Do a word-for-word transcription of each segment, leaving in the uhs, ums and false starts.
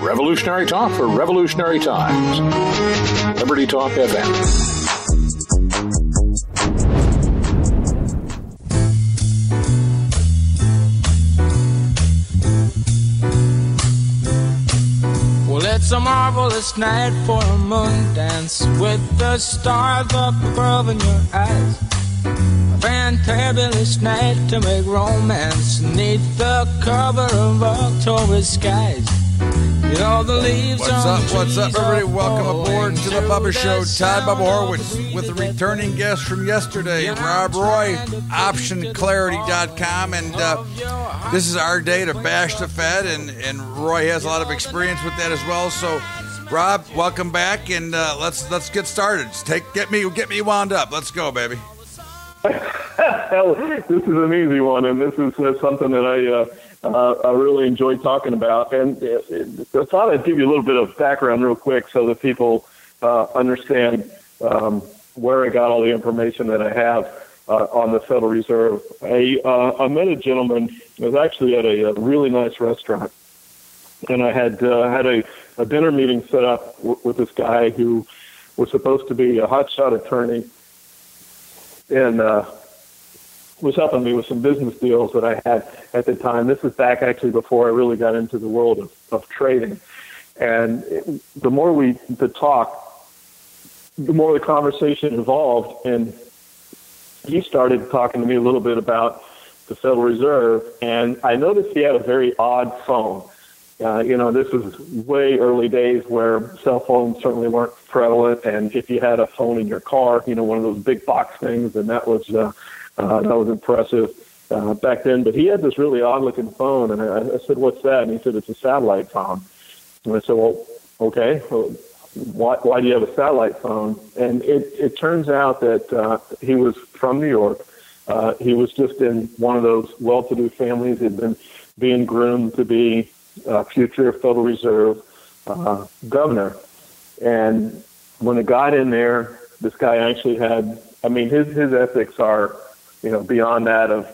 Revolutionary talk for revolutionary times. Liberty Talk F M. Well, it's a marvelous night for a moon dance with the stars up above in your eyes. A fantabulous night to make romance neath the cover of October skies. You know, the leaves what's on up, the what's up, everybody? Welcome aboard to the Bubba Show. Todd Bubba Horowitz with a returning guest from yesterday, Rob Roy, option clarity dot com. And uh, this is our day to bash the Fed, and, and Roy has a lot of experience with that as well. So, Rob, welcome back, and uh, let's let's get started. Take get me get me wound up. Let's go, baby. Hell, this is an easy one, and this is uh, something that I uh, uh, I really enjoy talking about. And uh, I thought I'd give you a little bit of background real quick so that people uh, understand um, where I got all the information that I have uh, on the Federal Reserve. I, uh, I met a gentleman who was actually at a, a really nice restaurant, and I had uh, had a, a dinner meeting set up w- with this guy who was supposed to be a hotshot attorney, and uh, was helping me with some business deals that I had at the time. This was back actually before I really got into the world of, of trading. And it, the more we the talk, the more the conversation evolved, and he started talking to me a little bit about the Federal Reserve, and I noticed he had a very odd phone. Uh, you know, this was way early days where cell phones certainly weren't prevalent, and if you had a phone in your car, you know, one of those big box things, and that was uh, uh, that was impressive uh, back then. But he had this really odd-looking phone, and I, I said, "What's that?" And he said, "It's a satellite phone." And I said, "Well, okay, well, why, why do you have a satellite phone?" And it, it turns out that uh, he was from New York. Uh, he was just in one of those well-to-do families. He'd been being groomed to be Uh, future Federal Reserve uh, governor. And when it got in there, this guy actually had, I mean, his, his ethics are, you know, beyond that of,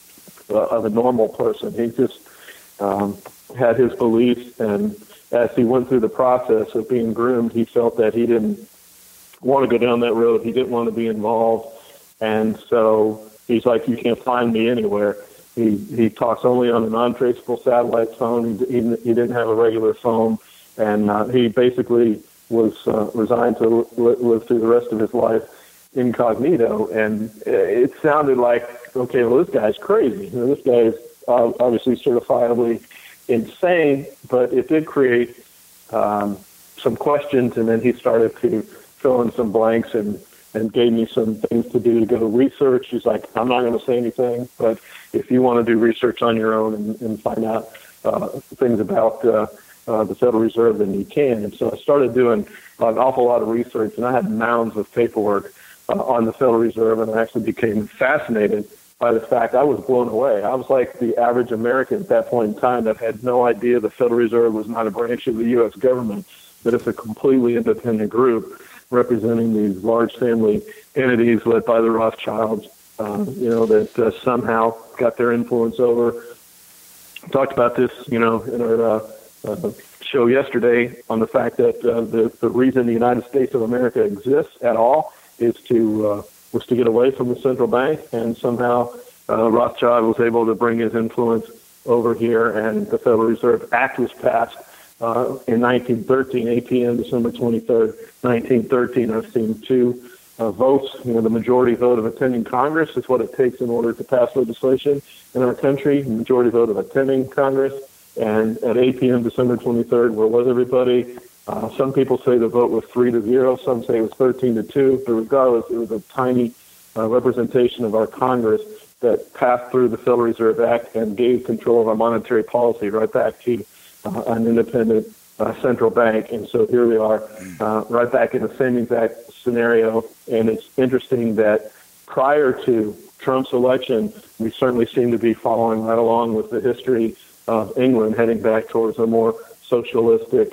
uh, of a normal person. He just um, had his beliefs, and as he went through the process of being groomed, he felt that he didn't want to go down that road. He didn't want to be involved. And so he's like, "You can't find me anywhere." He he talks only on a non-traceable satellite phone. He, he, he didn't have a regular phone, and uh, he basically was uh, resigned to li- live through the rest of his life incognito. And it sounded like, okay, well, this guy's crazy. You know, this guy is uh, obviously certifiably insane, but it did create um, some questions, and then he started to fill in some blanks and and gave me some things to do to go to research. He's like, "I'm not going to say anything, but if you want to do research on your own and, and find out uh, things about uh, uh, the Federal Reserve, then you can." And so I started doing an awful lot of research, and I had mounds of paperwork uh, on the Federal Reserve, and I actually became fascinated by the fact I was blown away. I was like the average American at that point in time that had no idea the Federal Reserve was not a branch of the U S government, but it's a completely independent group representing these large family entities led by the Rothschilds, uh, you know, that uh, somehow got their influence over. We talked about this, you know, in our uh, uh, show yesterday on the fact that uh, the, the reason the United States of America exists at all is to uh, was to get away from the central bank, and somehow uh, Rothschild was able to bring his influence over here, and the Federal Reserve Act was passed Uh, in nineteen thirteen, eight p.m., December twenty-third, nineteen thirteen. I've seen two uh, votes. You know, the majority vote of attending Congress is what it takes in order to pass legislation in our country. The majority vote of attending Congress. And at eight p.m., December twenty-third, where was everybody? Uh, some people say the vote was three to zero. Some say it was thirteen to two. But regardless, it was a tiny uh, representation of our Congress that passed through the Federal Reserve Act and gave control of our monetary policy right back to Uh, an independent uh, central bank. And so here we are uh, right back in the same exact scenario. And it's interesting that prior to Trump's election, we certainly seem to be following right along with the history of England, heading back towards a more socialistic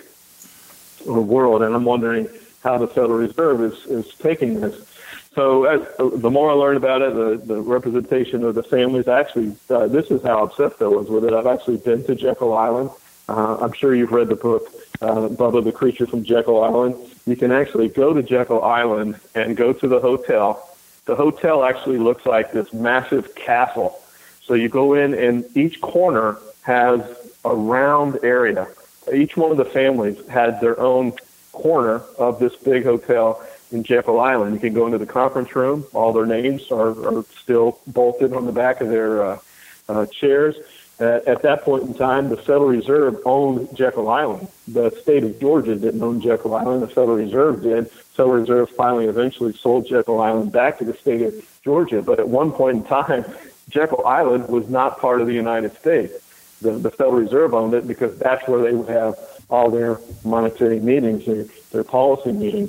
world. And I'm wondering how the Federal Reserve is, is taking this. So as, the more I learned about it, the, the representation of the families, actually, uh, this is how obsessed I was with it. I've actually been to Jekyll Island. uh, I'm sure you've read the book, uh, Bubba the Creature from Jekyll Island. You can actually go to Jekyll Island and go to the hotel. The hotel actually looks like this massive castle. So you go in, and each corner has a round area. Each one of the families had their own corner of this big hotel in Jekyll Island. You can go into the conference room. All their names are, are still bolted on the back of their uh, uh, chairs. Uh, at that point in time, the Federal Reserve owned Jekyll Island. The state of Georgia didn't own Jekyll Island. The Federal Reserve did. Federal Reserve finally eventually sold Jekyll Island back to the state of Georgia. But at one point in time, Jekyll Island was not part of the United States. The, the Federal Reserve owned it because that's where they would have all their monetary meetings, their, their policy meetings.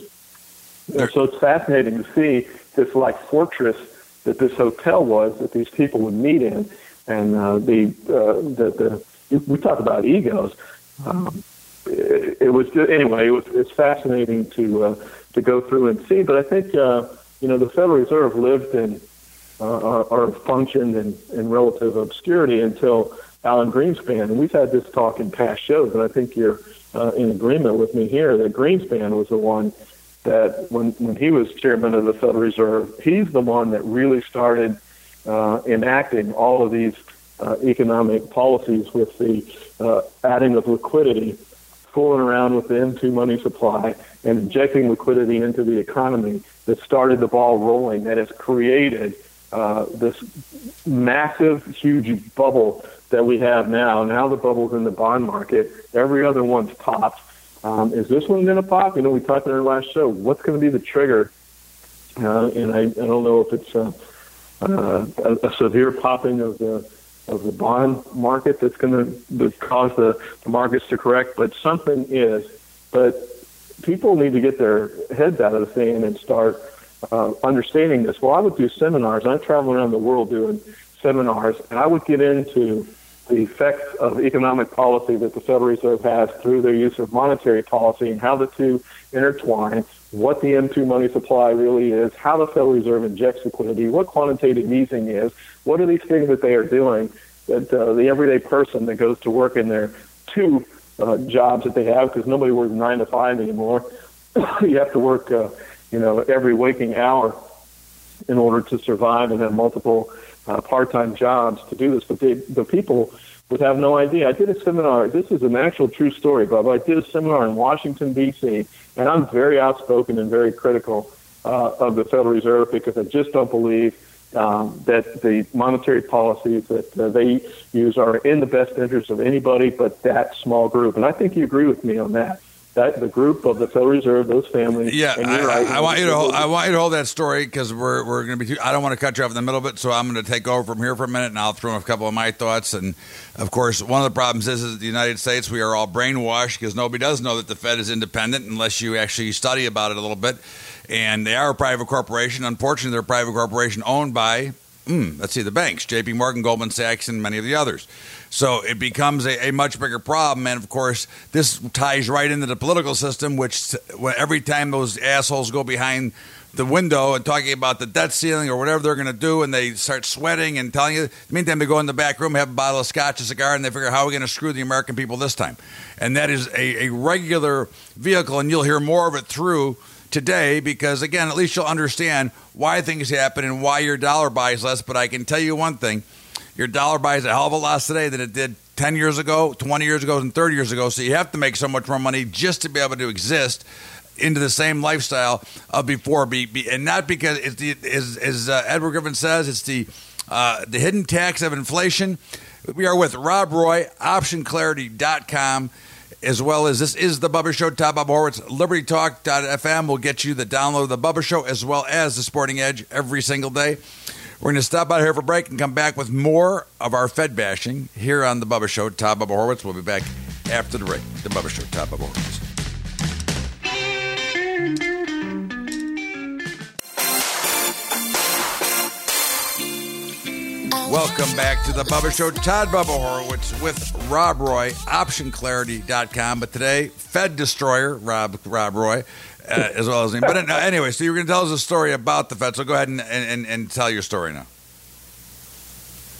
And so it's fascinating to see this like fortress that this hotel was that these people would meet in. And uh, the, uh, the the we talk about egos. Um, it, it was just, anyway. It was it's fascinating to uh, to go through and see. But I think uh, you know the Federal Reserve lived in uh, or, or functioned in, in relative obscurity until Alan Greenspan. And we've had this talk in past shows, and I think you're uh, in agreement with me here that Greenspan was the one that when when he was chairman of the Federal Reserve, he's the one that really started Uh, enacting all of these uh, economic policies with the uh, adding of liquidity, fooling around with the M two money supply, and injecting liquidity into the economy that started the ball rolling, that has created uh, this massive, huge bubble that we have now. Now the bubble's in the bond market. Every other one's popped. Um, is this one going to pop? You know, we talked in our last show. What's going to be the trigger? Uh, and I, I don't know if it's uh, Uh, a, a severe popping of the of the bond market that's going to cause the, the markets to correct, but something is. But people need to get their heads out of the sand and start uh, understanding this. Well, I would do seminars. I travel around the world doing seminars, and I would get into the effects of economic policy that the Federal Reserve has through their use of monetary policy and how the two intertwine, what the M two money supply really is, how the Federal Reserve injects liquidity, what quantitative easing is, what are these things that they are doing that uh, the everyday person that goes to work in their two uh, jobs that they have, because nobody works nine to five anymore. You have to work, uh, you know, every waking hour in order to survive and have multiple uh, part-time jobs to do this. But they, the people would have no idea. I did a seminar. This is an actual true story, Bob. I did a seminar in Washington, D C, and I'm very outspoken and very critical uh, of the Federal Reserve because I just don't believe um, that the monetary policies that uh, they use are in the best interest of anybody but that small group. And I think you agree with me on that. That the group of the Federal Reserve, those families. Yeah, and you're I, right, I, I want you to hold, I want you to hold that story because we're we're going to be. Too, I don't want to cut you off in the middle of it, so I'm going to take over from here for a minute, and I'll throw in a couple of my thoughts. And of course, one of the problems is, is the United States we are all brainwashed because nobody does know that the Fed is independent unless you actually study about it a little bit. And they are a private corporation. Unfortunately, they're a private corporation owned by. Mm, let's see, the banks, J P Morgan, Goldman Sachs, and many of the others. So it becomes a, a much bigger problem. And, of course, this ties right into the political system, which every time those assholes go behind the window and talking about the debt ceiling or whatever they're going to do, and they start sweating and telling you, in the meantime, they go in the back room, have a bottle of scotch, a cigar, and they figure, how are we going to screw the American people this time? And that is a, a regular vehicle, and you'll hear more of it through today because, again, at least you'll understand why things happen and why your dollar buys less. But I can tell you one thing. Your dollar buys a hell of a lot today than it did ten years ago, twenty years ago, and thirty years ago. So you have to make so much more money just to be able to exist into the same lifestyle of before. Be, be, and not because, it's the, as, as uh, Edward Griffin says, it's the uh, the hidden tax of inflation. We are with Rob Roy, option clarity dot com. As well as this is the Bubba Show, Todd Bubba Horwitz. Liberty Talk dot f m will get you the download of the Bubba Show as well as the Sporting Edge every single day. We're going to stop out here for a break and come back with more of our Fed bashing here on the Bubba Show. Todd Bubba Horwitz. We'll be back after the break. The Bubba Show, Todd Bubba Horwitz. Welcome back to the Bubba Show. Todd Bubba Horwitz with Rob Roy, option clarity dot com. But today, Fed Destroyer, Rob Rob Roy, uh, as well as me. But uh, anyway, so you're going to tell us a story about the Fed. So go ahead and, and, and tell your story now.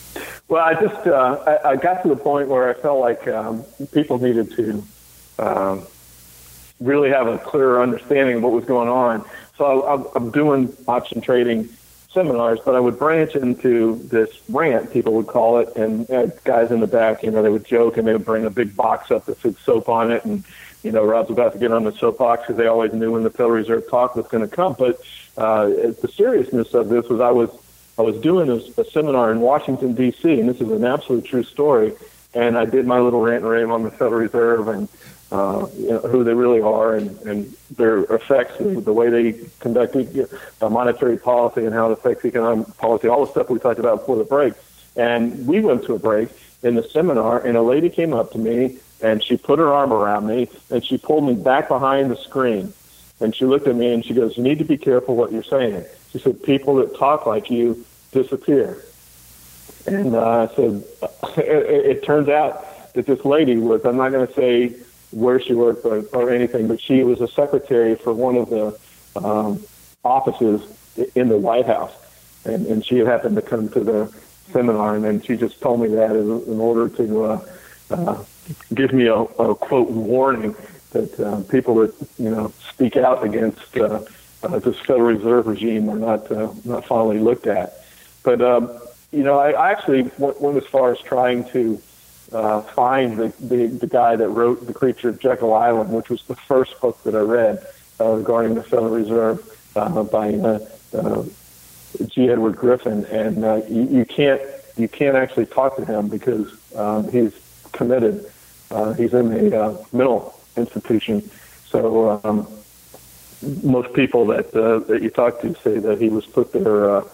Well, I just uh, I, I got to the point where I felt like um, people needed to um, really have a clearer understanding of what was going on. So I, I'm doing option trading seminars, but I would branch into this rant, people would call it, and uh, guys in the back, you know, they would joke and they would bring a big box up that said soap on it, and you know, Rob's about to get on the soapbox because they always knew when the Federal Reserve talk was going to come. But uh, the seriousness of this was I was I was doing a, a seminar in Washington, D C, and this is an absolute true story. And I did my little rant and rave on the Federal Reserve and uh, you know, who they really are and, and their effects, the way they conduct uh, monetary policy and how it affects economic policy, all the stuff we talked about before the break. And we went to a break in the seminar, and a lady came up to me, and she put her arm around me, and she pulled me back behind the screen. And she looked at me, and she goes, "You need to be careful what you're saying." She said, "People that talk like you disappear." And uh, I said, it, it turns out that this lady was, I'm not going to say where she worked or, or anything, but she was a secretary for one of the um, offices in the White House. And, and she happened to come to the seminar, and then she just told me that in, in order to uh, uh, give me a, a quote warning that uh, people that you know speak out against uh, uh, this Federal Reserve regime are not uh, not fondly looked at. But um, you know, I, I actually went, went as far as trying to uh, find the, the the guy that wrote The Creature of Jekyll Island, which was the first book that I read uh, regarding the Federal Reserve uh, by uh, uh, G. Edward Griffin, and uh, you, you can't you can't actually talk to him because um, he's committed. Uh, he's in a uh, mental institution, so um, most people that uh, that you talk to say that he was put there uh,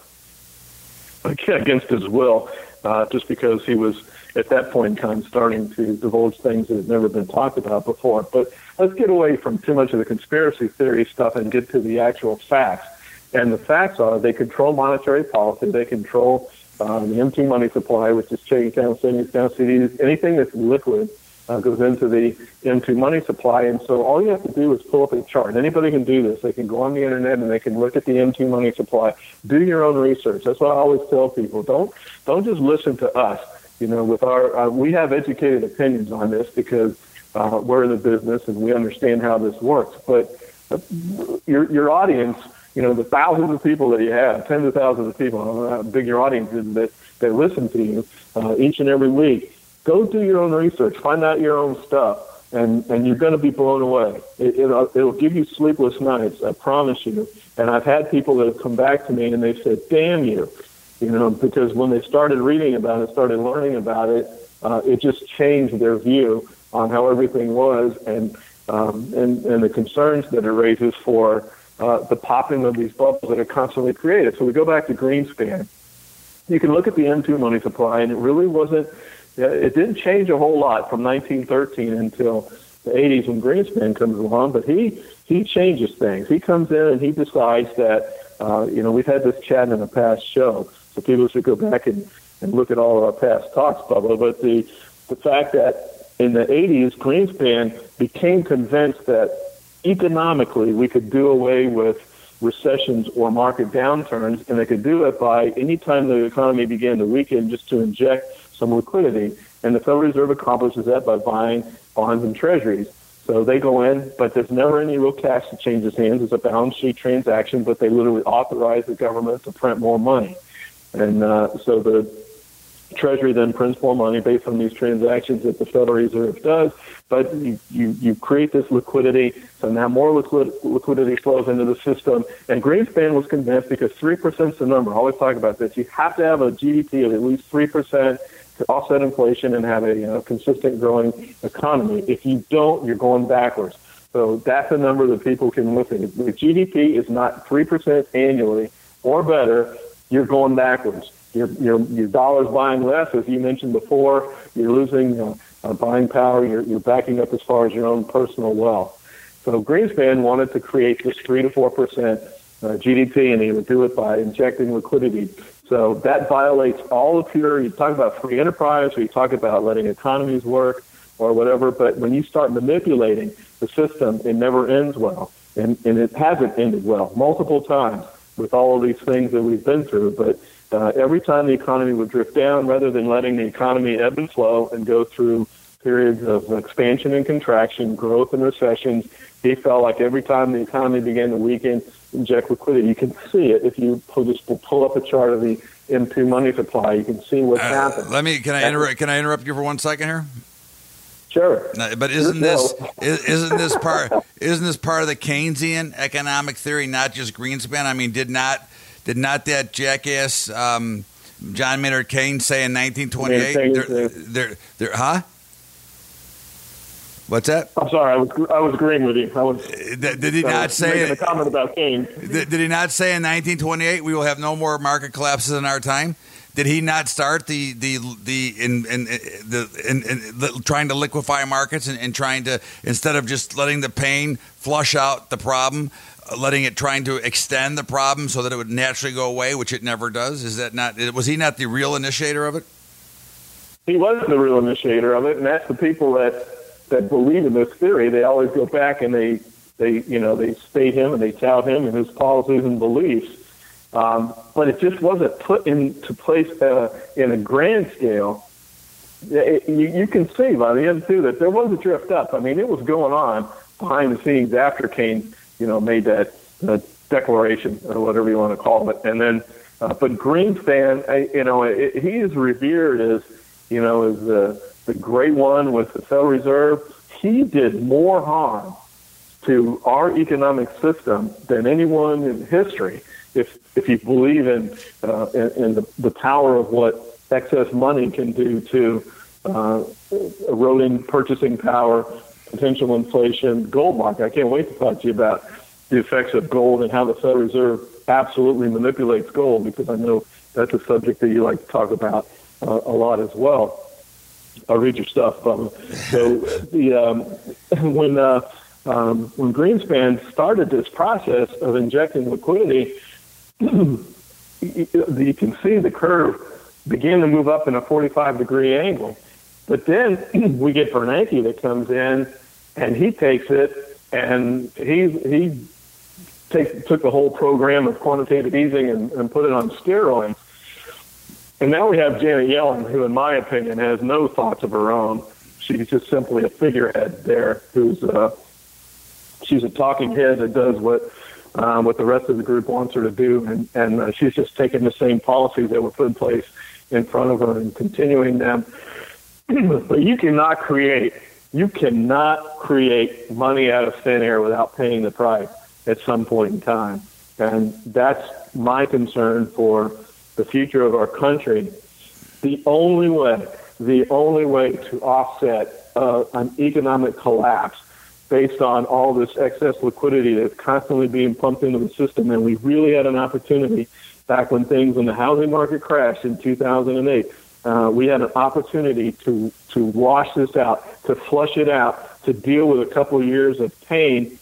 against his will, uh, just because he was at that point in time starting to divulge things that had never been talked about before. But let's get away from too much of the conspiracy theory stuff and get to the actual facts. And the facts are they control monetary policy, they control uh, the M two money supply, which is checking accounts, savings accounts, C Ds, anything that's liquid uh, goes into the M two money supply. And so all you have to do is pull up a chart. Anybody can do this. They can go on the internet and they can look at the M two money supply. Do your own research. That's what I always tell people. Don't don't just listen to us. You know, with our uh, we have educated opinions on this because uh, we're in the business and we understand how this works. But uh, your your audience, you know, the thousands of people that you have, tens of thousands of people, I don't know how big your audience is that, that listen to you uh, each and every week. Go do your own research. Find out your own stuff, and, and you're going to be blown away. It, it'll, it'll give you sleepless nights, I promise you. And I've had people that have come back to me, and they've said, damn you, you know, because when they started reading about it, started learning about it, uh, it just changed their view on how everything was and, um, and, and the concerns that it raises for Uh, the popping of these bubbles that are constantly created. So we go back to Greenspan. You can look at the M two money supply, and it really wasn't, it didn't change a whole lot from nineteen thirteen until the eighties when Greenspan comes along, but he, he changes things. He comes in and he decides that, uh, you know, we've had this chat in a past show, so people should go back and, and look at all of our past talks, Bubba, but the, the fact that in the eighties, Greenspan became convinced that economically, we could do away with recessions or market downturns, and they could do it by any time the economy began to weaken just to inject some liquidity. And the Federal Reserve accomplishes that by buying bonds and treasuries. So they go in, but there's never any real cash that changes hands. It's a balance sheet transaction, but they literally authorize the government to print more money. And uh, so the Treasury then prints more money based on these transactions that the Federal Reserve does, but you, you, you create this liquidity, so now more liquid, liquidity flows into the system. And Greenspan was convinced because three percent is the number. I always talk about this. You have to have a G D P of at least three percent to offset inflation and have a you know, consistent growing economy. If you don't, you're going backwards. So that's a number that people can look at. If the G D P is not three percent annually or better, you're going backwards. Your, your, your dollar's buying less, as you mentioned before. You're losing uh, uh, buying power. You're, you're backing up as far as your own personal wealth. So Greenspan wanted to create this three to four percent uh, G D P, and he would do it by injecting liquidity. So that violates all of your. You talk about free enterprise, or you talk about letting economies work, or whatever. But when you start manipulating the system, it never ends well, and and it hasn't ended well multiple times with all of these things that we've been through. But uh, every time the economy would drift down, rather than letting the economy ebb and flow and go through periods of expansion and contraction, growth and recessions, he felt like every time the economy began to weaken, inject liquidity. You can see it if you pull, just pull up a chart of the M two money supply. You can see what's uh, happened. Let me. Can I interrupt? Can I interrupt you for one second here? Sure. No, but isn't this isn't this part isn't this part of the Keynesian economic theory, not just Greenspan? I mean, did not did not that jackass um, John Maynard Keynes say in nineteen twenty-eight? They're, they're, they're, huh? What's that? I'm sorry, I was I was agreeing with you. I was. Did, did he not say making a comment about Keynes? Did, did he not say in nineteen twenty-eight we will have no more market collapses in our time? Did he not start the the the in, in, in the in, in the, trying to liquefy markets and, and trying to, instead of just letting the pain flush out the problem, letting it trying to extend the problem so that it would naturally go away, which it never does? Is that not? Was he not the real initiator of it? He was the real initiator of it, and that's the people that. that believe in this theory. They always go back and they, they you know, they state him and they tout him and his policies and beliefs. Um, but it just wasn't put into place uh, in a grand scale. It, you, you can see by the end, too, that there was a drift up. I mean, it was going on behind the scenes after Keynes, you know, made that uh, declaration or whatever you want to call it. And then, uh, but Greenspan, I, you know, it, he is revered as, you know, as the, the great one with the Federal Reserve. He did more harm to our economic system than anyone in history. If if you believe in uh, in, in the, the power of what excess money can do to uh, eroding purchasing power, potential inflation, gold market. I can't wait to talk to you about the effects of gold and how the Federal Reserve absolutely manipulates gold, because I know that's a subject that you like to talk about uh, a lot as well. I'll read your stuff. Um, so the um, when uh, um, when Greenspan started this process of injecting liquidity, you can see the curve begin to move up in a forty-five degree angle. But then we get Bernanke that comes in, and he takes it, and he he take, took the whole program of quantitative easing and, and put it on steroids. And now we have Janet Yellen, who, in my opinion, has no thoughts of her own. She's just simply a figurehead there, who's uh, she's a talking head that does what uh, what the rest of the group wants her to do, and and uh, she's just taking the same policies that were put in place in front of her and continuing them. But you cannot create you cannot create money out of thin air without paying the price at some point in time, and that's my concern for the future of our country. The only way, the only way to offset uh, an economic collapse based on all this excess liquidity that's constantly being pumped into the system, and we really had an opportunity back when things, when the housing market crashed in two thousand eight, uh, we had an opportunity to, to wash this out, to flush it out, to deal with a couple of years of pain,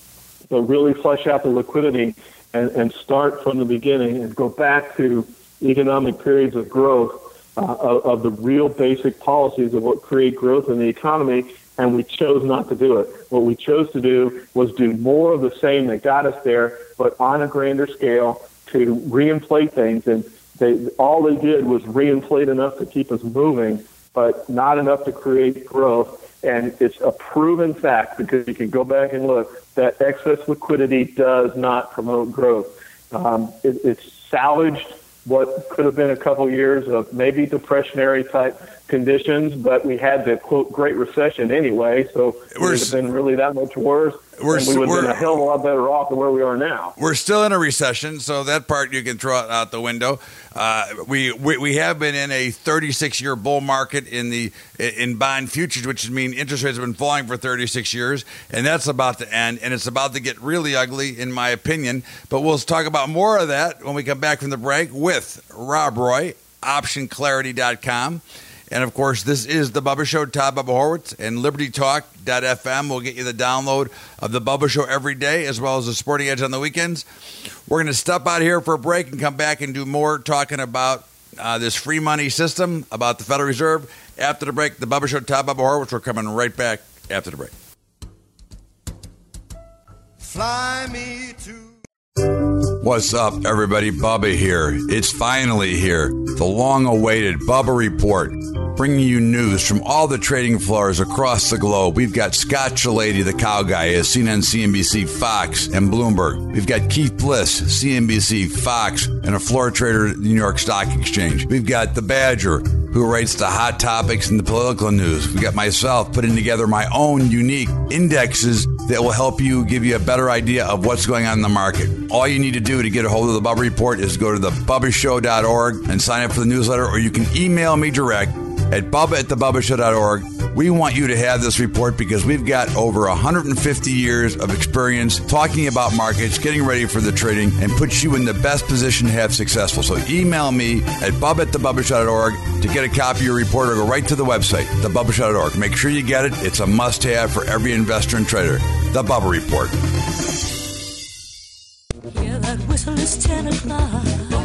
but really flush out the liquidity and, and start from the beginning and go back to economic periods of growth, uh, of, of the real basic policies of what create growth in the economy, and we chose not to do it. What we chose to do was do more of the same that got us there, but on a grander scale to reinflate things. And they, all they did was reinflate enough to keep us moving, but not enough to create growth. And it's a proven fact, because you can go back and look, that excess liquidity does not promote growth. Um, it, it's salvaged what could have been a couple of years of maybe depressionary type conditions, but we had the quote Great Recession anyway, so it would have been really that much worse. We're, and we would have been a hell of a lot better off than where we are now. We're still in a recession, so that part you can throw out the window. Uh, we, we we have been in a thirty-six year bull market in the in bond futures, which means interest rates have been falling for thirty-six years, and that's about to end, and it's about to get really ugly, in my opinion. But we'll talk about more of that when we come back from the break with Rob Roy, option clarity dot com. And, of course, this is The Bubba Show, Todd Bubba Horwitz, and Liberty Talk dot f m will get you the download of The Bubba Show every day, as well as The Sporting Edge on the weekends. We're going to step out here for a break and come back and do more talking about uh, this free money system, about the Federal Reserve. After the break, The Bubba Show, Todd Bubba Horwitz. We're coming right back after the break. Fly me to... What's up, everybody? Bubba here. It's finally here. The long-awaited Bubba Report, bringing you news from all the trading floors across the globe. We've got Scott Shellady, the cow guy, as seen on C N B C, Fox, and Bloomberg. We've got Keith Bliss, C N B C, Fox, and a floor trader at the New York Stock Exchange. We've got the Badger, who writes the hot topics and the political news. We got myself putting together my own unique indexes that will help you, give you a better idea of what's going on in the market. All you need to do to get a hold of the Bubba Report is go to the bubba show dot org and sign up for the newsletter, or you can email me direct at bubba at the bubba show dot org. We want you to have this report because we've got over one hundred fifty years of experience talking about markets, getting ready for the trading, and puts you in the best position to have successful. So email me at bubba at the bubba show dot org to get a copy of your report, or go right to the website, the bubba show dot org. Make sure you get it. It's a must-have for every investor and trader. The Bubba Report. Yeah, that whistle is ten o'clock.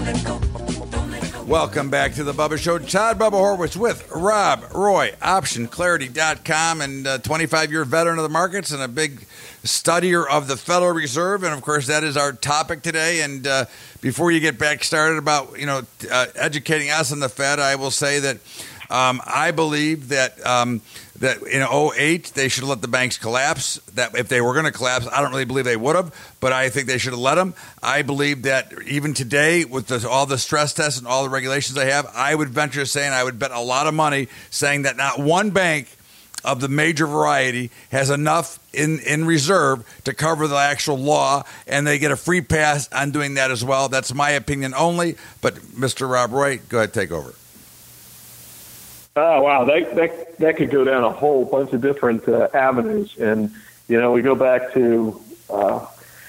Welcome back to the Bubba Show. Todd Bubba Horwitz with Rob Roy, option clarity dot com, and a twenty-five-year veteran of the markets and a big studier of the Federal Reserve. And, of course, that is our topic today. And uh, before you get back started about, you know, uh, educating us on the Fed, I will say that um, I believe that um, that in oh eight they should have let the banks collapse. That if they were going to collapse, I don't really believe they would have, but I think they should have let them. I believe that even today, with the, all the stress tests and all the regulations they have, I would venture to say, and I would bet a lot of money, saying that not one bank of the major variety has enough in, in reserve to cover the actual law, and they get a free pass on doing that as well. That's my opinion only. But Mister Rob Roy, go ahead, take over. Oh, wow. That, that, that could go down a whole bunch of different uh, avenues. And, you know, we go back to uh,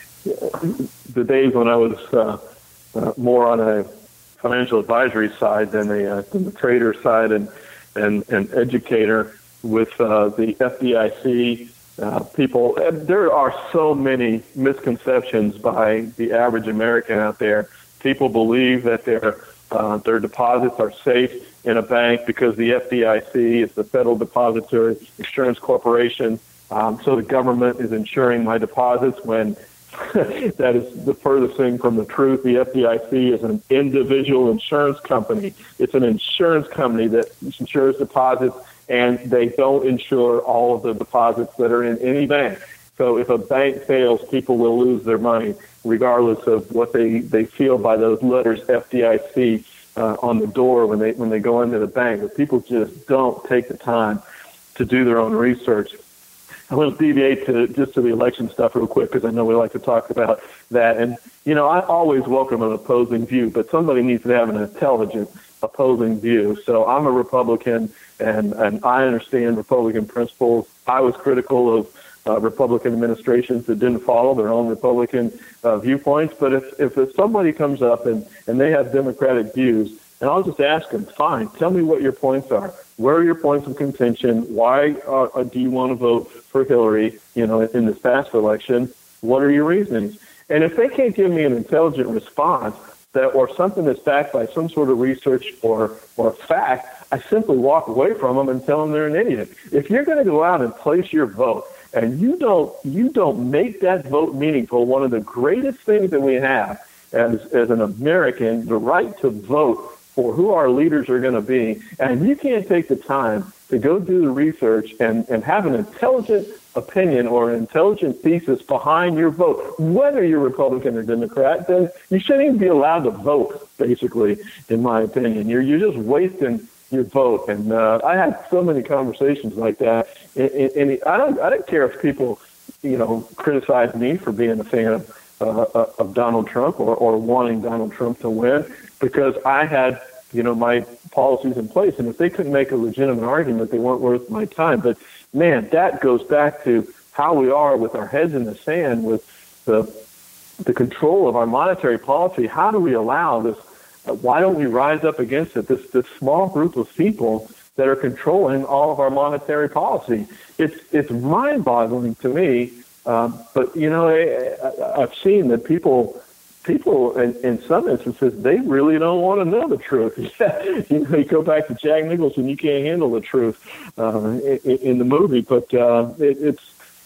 the days when I was uh, uh, more on a financial advisory side than, a, uh, than the trader side and, and, and educator with uh, the F D I C. Uh, people, there are so many misconceptions by the average American out there. People believe that their uh, their deposits are safe in a bank because the F D I C is the Federal Depository Insurance Corporation. Um, so the government is insuring my deposits when that is the furthest thing from the truth. The F D I C is an individual insurance company. It's an insurance company that insures deposits, and they don't insure all of the deposits that are in any bank. So if a bank fails, people will lose their money, regardless of what they, they feel by those letters F D I C uh, on the door when they when they go into the bank. But people just don't take the time to do their own research. I want to deviate to just to the election stuff real quick, because I know we like to talk about that. And, you know, I always welcome an opposing view, but somebody needs to have an intelligent opposing view. So I'm a Republican, and, and I understand Republican principles. I was critical of uh, Republican administrations that didn't follow their own Republican uh, viewpoints. But if, if, if somebody comes up and, and they have Democratic views, and I'll just ask them, fine, tell me what your points are. Where are your points of contention? Why uh, do you want to vote for Hillary, you know, in this past election? What are your reasonings? And if they can't give me an intelligent response that, or something that's backed by some sort of research or, or fact, I simply walk away from them and tell them they're an idiot. If you're going to go out and place your vote and you don't you don't make that vote meaningful, one of the greatest things that we have as, as an American, the right to vote for who our leaders are going to be, and you can't take the time to go do the research and, and have an intelligent opinion or an intelligent thesis behind your vote, whether you're Republican or Democrat, then you shouldn't even be allowed to vote, basically, in my opinion. You're, you're just wasting your vote. And uh, I had so many conversations like that, and, and, and I don't I don't care if people, you know, criticize me for being a fan of, uh, of Donald Trump or, or wanting Donald Trump to win, because I had, you know, my policies in place. And if they couldn't make a legitimate argument, they weren't worth my time. But, man, that goes back to how we are with our heads in the sand, with the the control of our monetary policy. How do we allow this? Uh, why don't we rise up against it? This this small group of people that are controlling all of our monetary policy. It's, it's mind-boggling to me. Um, but, you know, I, I've seen that people... People, in, in some instances, they really don't want to know the truth. you know, you go back to Jack Nicholson, you can't handle the truth uh, in, in the movie. But uh, it, it's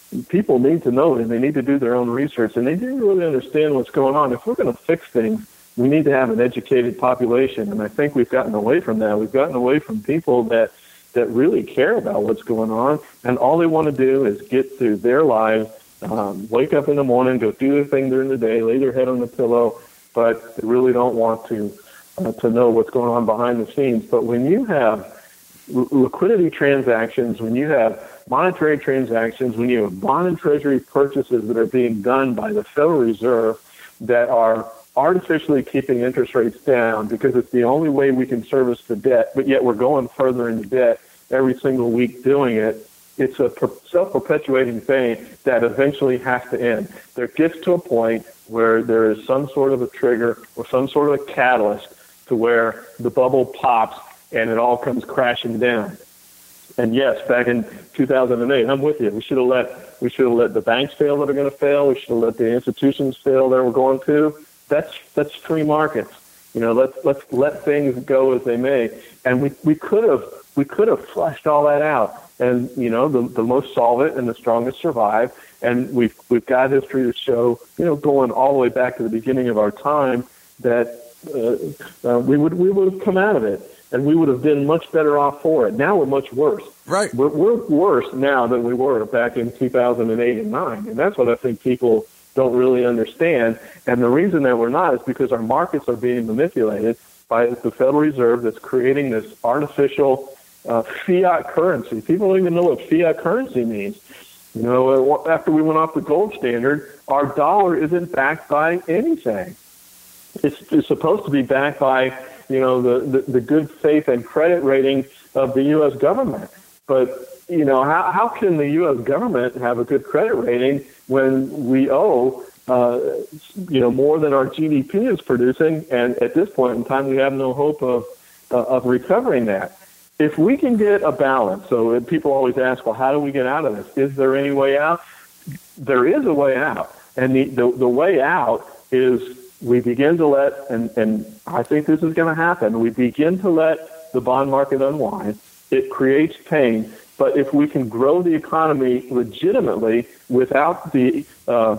people need to know it, and they need to do their own research, and they need to really understand what's going on. If we're going to fix things, we need to have an educated population, and I think we've gotten away from that. We've gotten away from people that, that really care about what's going on, and all they want to do is get through their lives, um, wake up in the morning, go do their thing during the day, lay their head on the pillow, but they really don't want to uh, to know what's going on behind the scenes. But when you have l- liquidity transactions, when you have monetary transactions, when you have bond and treasury purchases that are being done by the Federal Reserve that are artificially keeping interest rates down because it's the only way we can service the debt, but yet we're going further into debt every single week doing it, it's a self-perpetuating thing that eventually has to end. There gets to a point where there is some sort of a trigger or some sort of a catalyst to where the bubble pops and it all comes crashing down. And yes, back in two thousand eight, I'm with you. We should have let we should have let the banks fail that are going to fail. We should have let the institutions fail that we're going to. That's that's free markets. You know, let's let's let things go as they may. And we we could have we could have flushed all that out. And you know, the the most solvent and the strongest survive. And we've we've got history to show, you know, going all the way back to the beginning of our time that uh, uh, we would we would have come out of it. And we would have been much better off for it. Now we're much worse. Right. We're, we're worse now than we were back in two thousand eight and nine. And that's what I think people don't really understand. And the reason that we're not is because our markets are being manipulated by the Federal Reserve that's creating this artificial uh, fiat currency. People don't even know what fiat currency means. You know, after we went off the gold standard, our dollar isn't backed by anything. It's, it's supposed to be backed by you know, the, the, the good faith and credit rating of the U S government. But, you know, how, how can the U S government have a good credit rating when we owe, uh, you know, more than our G D P is producing? And at this point in time, we have no hope of, uh, of recovering that. If we can get a balance, so people always ask, well, how do we get out of this? Is there any way out? There is a way out. And the, the, the way out is we begin to let, and, and I think this is going to happen, we begin to let the bond market unwind. It creates pain, but if we can grow the economy legitimately without the uh,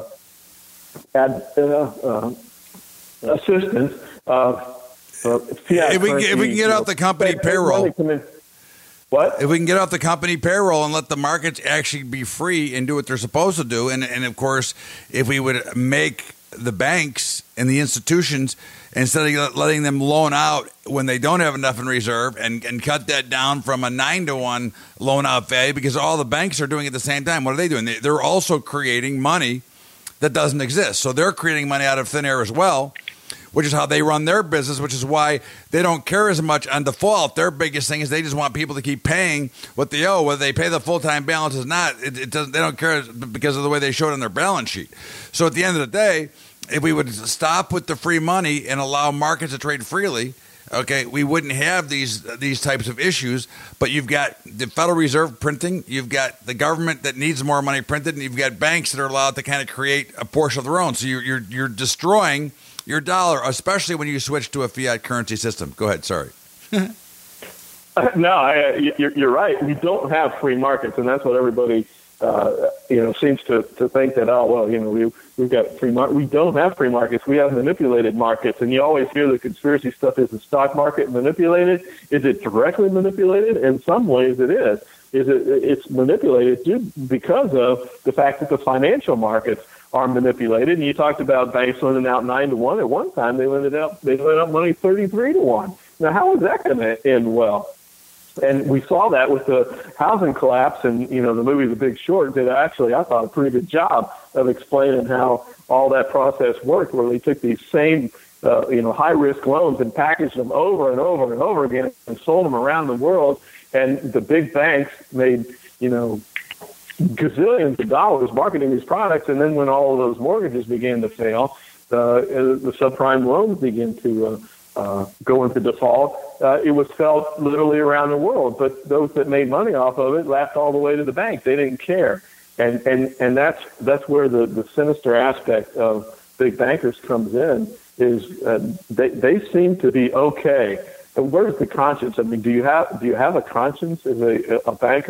ad, uh, uh, assistance of uh, fiat if we, currency, if we can get off the company payroll, what? If we can get off the company payroll and let the markets actually be free and do what they're supposed to do, and, and of course, if we would make the banks and the institutions, instead of letting them loan out when they don't have enough in reserve, and, and cut that down from a nine to one loan out value, because all the banks are doing it at the same time. What are they doing? They, they're also creating money that doesn't exist. So they're creating money out of thin air as well, which is how they run their business, which is why they don't care as much on default. Their biggest thing is they just want people to keep paying what they owe, whether they pay the full-time balance or not. It, it doesn't. They don't care because of the way they show it on their balance sheet. So at the end of the day, if we would stop with the free money and allow markets to trade freely, okay, we wouldn't have these these types of issues. But you've got the Federal Reserve printing, you've got the government that needs more money printed, and you've got banks that are allowed to kind of create a portion of their own. So you're you're, you're destroying your dollar, especially when you switch to a fiat currency system. Go ahead, sorry. uh, no, I, you're, you're right. We don't have free markets, and that's what everybody uh, you know seems to, to think that. Oh, well, you know, we we've got free markets. We don't have free markets. We have manipulated markets, and you always hear the conspiracy stuff. Is the stock market manipulated? Is it directly manipulated? In some ways, it is. Is it? It's manipulated due because of the fact that the financial markets are manipulated. And you talked about banks lending out nine to one. At one time, they lended out they lended out money thirty-three to one. Now, how is that going to end well? And we saw that with the housing collapse, and you know the movie The Big Short did actually, I thought, a pretty good job of explaining how all that process worked, where they took these same uh, you know high risk loans and packaged them over and over and over again and sold them around the world, and the big banks made you know gazillions of dollars marketing these products, and then when all of those mortgages began to fail, uh, the subprime loans began to uh, uh, go into default. Uh, it was felt literally around the world, but those that made money off of it laughed all the way to the bank. They didn't care, and and and that's that's where the, the sinister aspect of big bankers comes in. Is uh, they they seem to be okay. And where's the conscience? I mean, do you have do you have a conscience as a, a banker?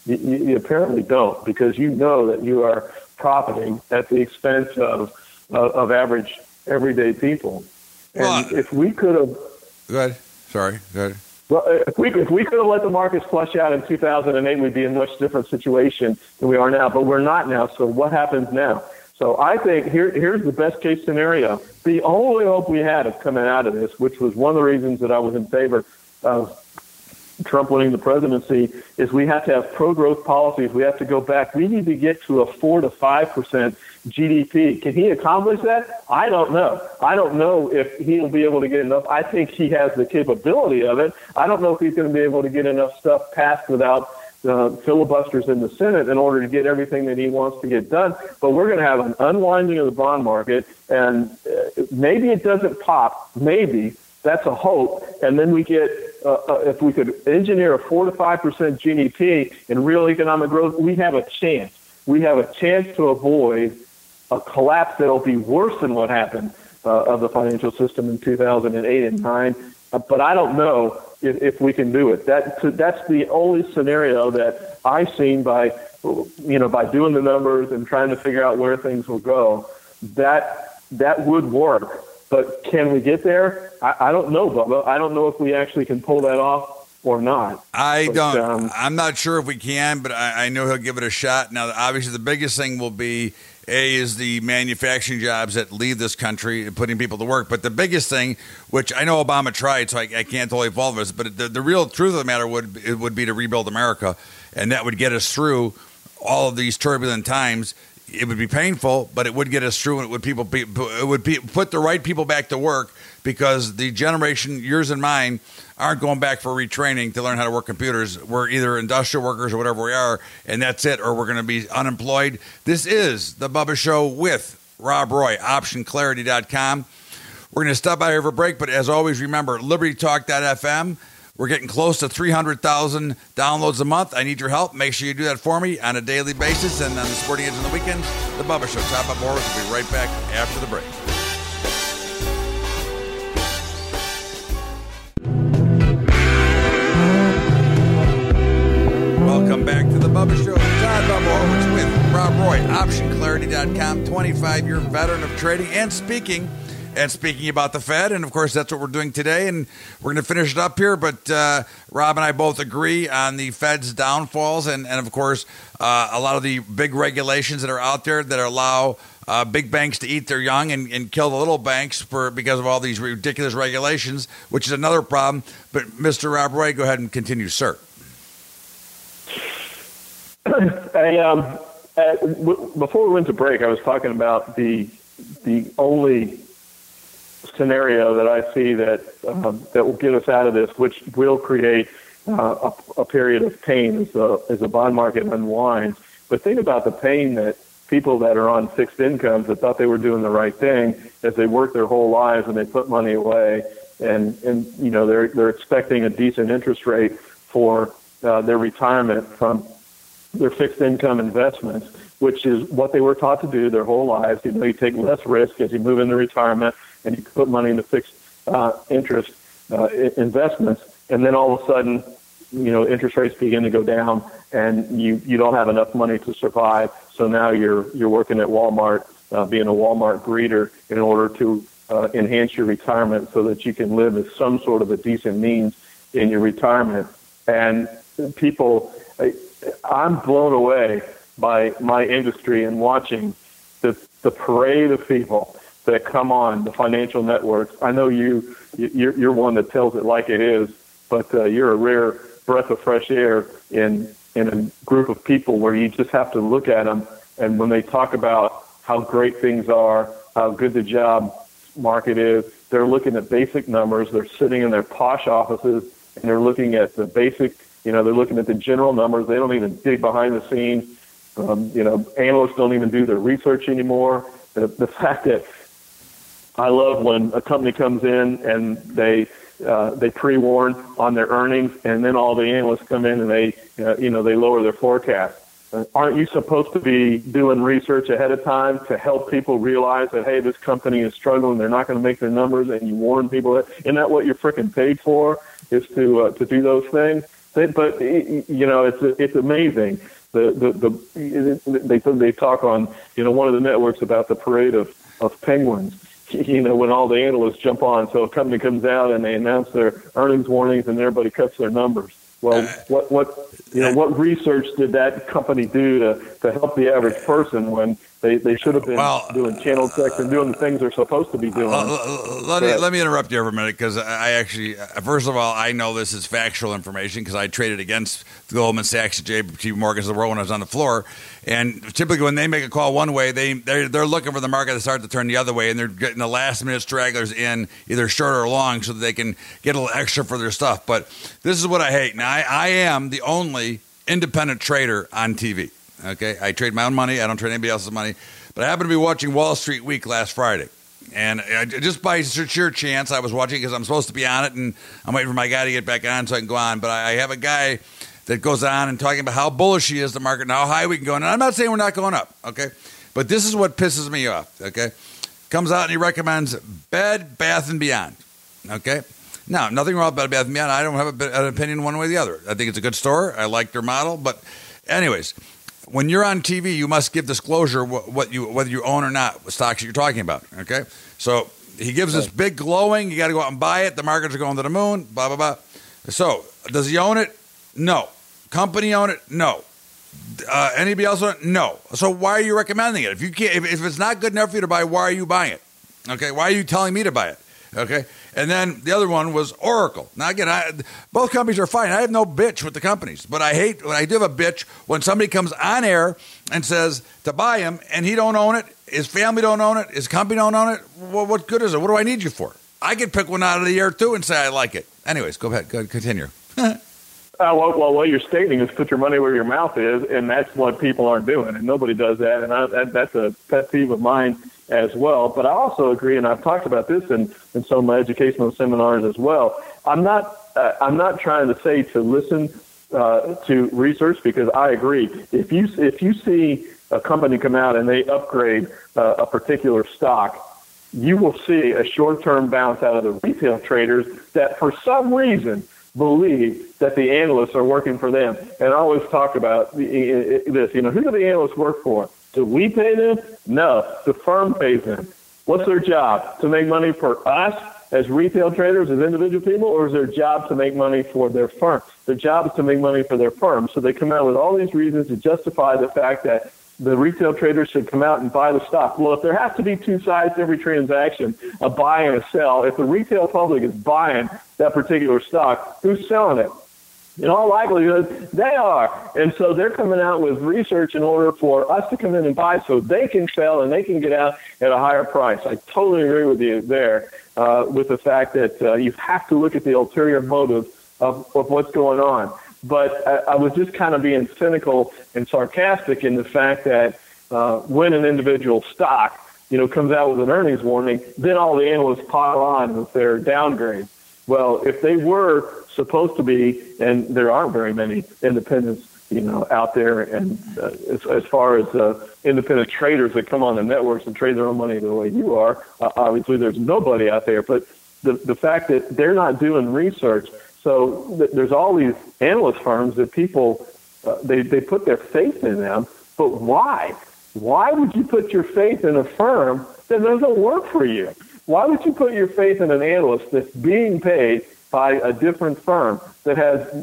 You, you apparently don't, because you know that you are profiting at the expense of of, of average everyday people. Well, And if we could have, go ahead. Sorry, go ahead. well, if we if we could have let the markets flush out in two thousand eight, we'd be in a much different situation than we are now. But we're not now. So what happens now? So I think here here's the best case scenario. The only hope we had of coming out of this, which was one of the reasons that I was in favor of Trump winning the presidency, is we have to have pro-growth policies. We have to go back. We need to get to a four to five percent G D P. Can he accomplish that? I don't know. I don't know if he'll be able to get enough. I think he has the capability of it. I don't know if he's going to be able to get enough stuff passed without uh, filibusters in the Senate in order to get everything that he wants to get done. But we're going to have an unwinding of the bond market, and uh, maybe it doesn't pop. Maybe. That's a hope. And then we get, uh, uh, if we could engineer a four to five percent G D P and real economic growth, we have a chance. We have a chance to avoid a collapse that will be worse than what happened uh, of the financial system in two thousand eight and nine. Uh, but I don't know if, if we can do it. That so that's the only scenario that I've seen by, you know, by doing the numbers and trying to figure out where things will go. That that would work. But can we get there? I, I don't know, Bubba. I don't know if we actually can pull that off or not. I but, don't. Um, I'm not sure if we can, but I, I know he'll give it a shot. Now, obviously, the biggest thing will be, A, is the manufacturing jobs that leave this country and putting people to work. But the biggest thing, which I know Obama tried, so I, I can't totally fault us, but the, the real truth of the matter would it would be to rebuild America, and that would get us through all of these turbulent times. It would be painful, but it would get us through, and it would people be, it would be, put the right people back to work, because the generation, yours and mine, aren't going back for retraining to learn how to work computers. We're either industrial workers or whatever we are, and that's it, or we're going to be unemployed. This is the Bubba Show with Rob Roy, option clarity dot com. We're going to stop by here for a break, but as always, remember, liberty talk dot f m. We're getting close to three hundred thousand downloads a month. I need your help. Make sure you do that for me on a daily basis, and on the Sporting Edge on the weekends. The Bubba Show. Top Up Morris will be right back after the break. Welcome back to the Bubba Show. Todd Bob Horowitz with Rob Roy, option clarity dot com, twenty-five year veteran of trading and speaking. And speaking about the Fed, and of course that's what we're doing today, and we're going to finish it up here, but uh, Rob and I both agree on the Fed's downfalls, and, and of course uh, a lot of the big regulations that are out there that allow uh, big banks to eat their young and, and kill the little banks for because of all these ridiculous regulations, which is another problem. But Mister Rob Roy, go ahead and continue, sir. I, um, uh, w- before we went to break, I was talking about the the only scenario that I see that um, that will get us out of this, which will create uh, a, a period of pain as the as the bond market unwinds. But think about the pain that people that are on fixed incomes that thought they were doing the right thing as they work their whole lives and they put money away, and and you know they're they're expecting a decent interest rate for uh, their retirement from their fixed income investments, which is what they were taught to do their whole lives. You know, you take less risk as you move into retirement, and you put money into fixed uh, interest uh, investments, and then all of a sudden, you know, interest rates begin to go down, and you, you don't have enough money to survive. So now you're you're working at Walmart, uh, being a Walmart greeter in order to uh, enhance your retirement so that you can live with some sort of a decent means in your retirement. And people, I, I'm blown away by my industry and watching the the parade of people that come on the financial networks. I know you, you're, you're one that tells it like it is, but uh, you're a rare breath of fresh air in in a group of people where you just have to look at them, and when they talk about how great things are, how good the job market is, they're looking at basic numbers. They're sitting in their posh offices, and they're looking at the basic, you know, they're looking at the general numbers. They don't even dig behind the scenes. Um, you know, analysts don't even do their research anymore. The, the fact that I love when a company comes in and they uh, they pre-warn on their earnings, and then all the analysts come in and they uh, you know they lower their forecast. Uh, aren't you supposed to be doing research ahead of time to help people realize that, hey, this company is struggling, they're not going to make their numbers, and you warn people? That, isn't that what you're freaking paid for? Is to uh, to do those things? They, but you know, it's it's amazing. The the, the they they talk on you know one of the networks about the parade of, of penguins. You know, when all the analysts jump on, so a company comes out and they announce their earnings warnings, and everybody cuts their numbers. Well, uh, what what you know what research did that company do to, to help the average person when they, they should have been well, doing channel checks and doing the things they're supposed to be doing? Uh, let me let me interrupt you for a minute, because I actually, first of all, I know this is factual information because I traded against Goldman Sachs, J P Morgan's of the world when I was on the floor. And typically, when they make a call one way, they they're, they're looking for the market to start to turn the other way, and they're getting the last minute stragglers in, either short or long, so that they can get a little extra for their stuff. But this is what I hate. Now, I, I am the only independent trader on T V. Okay, I trade my own money. I don't trade anybody else's money. But I happened to be watching Wall Street Week last Friday, and I, just by sheer chance, I was watching because I'm supposed to be on it, and I'm waiting for my guy to get back on so I can go on. But I, I have a guy that goes on and talking about how bullish he is the market and how high we can go. And I'm not saying we're not going up, okay? But this is what pisses me off, okay? Comes out and he recommends Bed Bath and Beyond, okay? Now, nothing wrong with Bed Bath and Beyond. I don't have a, an opinion one way or the other. I think it's a good store. I like their model. But anyways, when you're on T V, you must give disclosure what, what you whether you own or not what stocks you're talking about, okay? So he gives this big glowing, you got to go out and buy it. The markets are going to the moon, blah, blah, blah. So does he own it? No. Company own it? No. Uh, anybody else own it? No. So why are you recommending it? If you can't, if, if it's not good enough for you to buy, why are you buying it? Okay. Why are you telling me to buy it? Okay. And then the other one was Oracle. Now again, I, both companies are fine. I have no bitch with the companies, but I hate when I do have a bitch when somebody comes on air and says to buy him and he don't own it, his family don't own it, his company don't own it. Well, what good is it? What do I need you for? I could pick one out of the air too and say I like it. Anyways, go ahead. Go ahead, continue. Uh, well, well, what you're stating is put your money where your mouth is, and that's what people aren't doing, and nobody does that, and I, that, that's a pet peeve of mine as well. But I also agree, and I've talked about this in, in some of my educational seminars as well. I'm not uh, I'm not trying to say to listen uh, to research, because I agree. If you if you see a company come out and they upgrade uh, a particular stock, you will see a short-term bounce out of the retail traders that for some reason believe that the analysts are working for them. And I always talk about the, this, you know, who do the analysts work for? Do we pay them? No, the firm pays them. What's their job? To make money for us as retail traders, as individual people, or is their job to make money for their firm? Their job is to make money for their firm. So they come out with all these reasons to justify the fact that the retail traders should come out and buy the stock. Well, if there has to be two sides to every transaction, a buy and a sell, if the retail public is buying that particular stock, who's selling it? In all likelihood, they are. And so they're coming out with research in order for us to come in and buy so they can sell and they can get out at a higher price. I totally agree with you there uh, with the fact that uh, you have to look at the ulterior motive of, of what's going on. But I, I was just kind of being cynical and sarcastic in the fact that uh, when an individual stock, you know, comes out with an earnings warning, then all the analysts pile on with their downgrade. Well, if they were supposed to be, and there aren't very many independents, you know, out there, and uh, as, as far as uh, independent traders that come on the networks and trade their own money the way you are, uh, obviously there's nobody out there. But the the fact that they're not doing research, so th- there's all these analyst firms that people, uh, they, they put their faith in them, but why? Why would you put your faith in a firm that doesn't work for you? Why would you put your faith in an analyst that's being paid by a different firm that has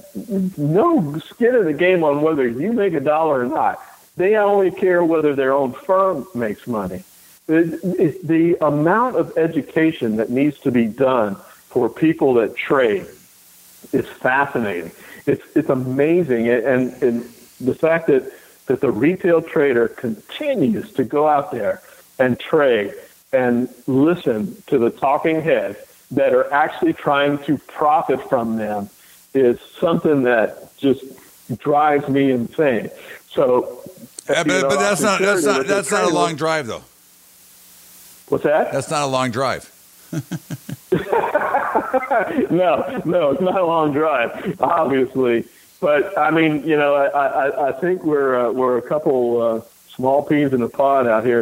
no skin in the game on whether you make a dollar or not? They only care whether their own firm makes money. It's the amount of education that needs to be done for people that trade is fascinating. It's it's amazing, and, and the fact that, that the retail trader continues to go out there and trade and listen to the talking heads that are actually trying to profit from them is something that just drives me insane. So, yeah, but, know, but that's not that's not that's not a long drive, though. What's that? That's not a long drive. no, no, it's not a long drive, obviously. But I mean, you know, I I, I think we're uh, we're a couple uh, small peas in the pod out here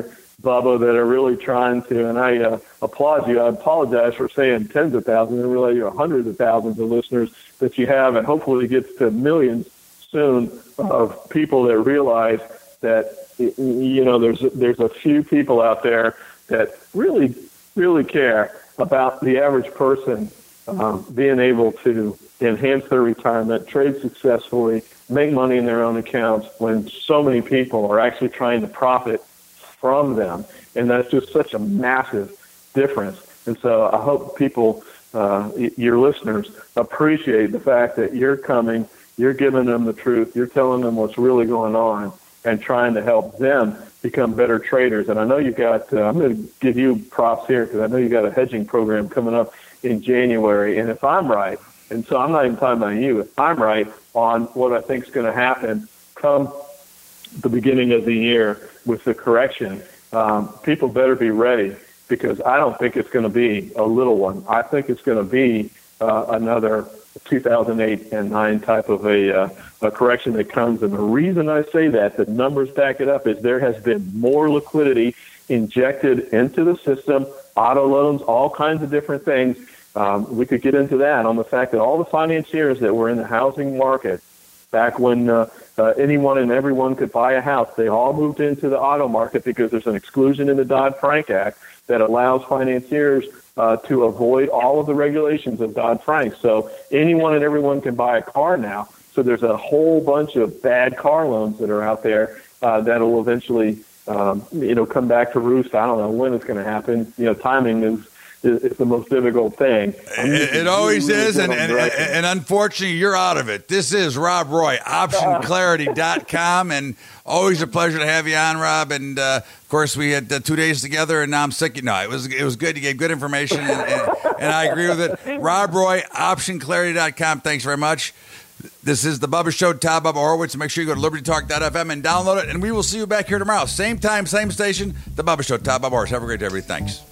Bubba, that are really trying to, and I uh, applaud you. I apologize for saying tens of thousands. I realize you have hundreds of thousands of listeners that you have, and hopefully it gets to millions soon of people that realize that, you know, there's there's a few people out there that really, really care about the average person um, being able to enhance their retirement, trade successfully, make money in their own accounts when so many people are actually trying to profit from them. And that's just such a massive difference. And so I hope people, uh, your listeners, appreciate the fact that you're coming, you're giving them the truth, you're telling them what's really going on, and trying to help them become better traders. And I know you've got, uh, I'm going to give you props here because I know you've got a hedging program coming up in January. And if I'm right, and so I'm not even talking about you, if I'm right on what I think is going to happen come the beginning of the year with the correction, um, people better be ready, because I don't think it's going to be a little one. I think it's going to be uh, another two thousand eight and nine type of a, uh, a correction that comes. And the reason I say that, the numbers back it up, is there has been more liquidity injected into the system, auto loans, all kinds of different things. Um, we could get into that on the fact that all the financiers that were in the housing market back when uh, uh, anyone and everyone could buy a house, they all moved into the auto market because there's an exclusion in the Dodd-Frank Act that allows financiers uh, to avoid all of the regulations of Dodd-Frank. So anyone and everyone can buy a car now. So there's a whole bunch of bad car loans that are out there uh, that will eventually, um, you know, come back to roost. I don't know when it's going to happen. You know, timing is It's the most difficult thing. It, it always really is, and, and, and unfortunately, you're out of it. This is Rob Roy, option clarity dot com, and always a pleasure to have you on, Rob. And, uh, of course, we had uh, two days together, and now I'm sick. No, it was it was good. You gave good information, and, and, and I agree with it. Rob Roy, option clarity dot com. Thanks very much. This is The Bubba Show, Todd Bubba Horowitz. Make sure you go to liberty talk dot f m and download it, and we will see you back here tomorrow. Same time, same station, The Bubba Show, Todd Bubba Horowitz. Have a great day, everybody. Thanks.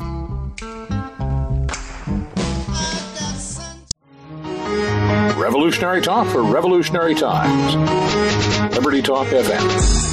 Revolutionary talk for revolutionary times. Liberty Talk F M.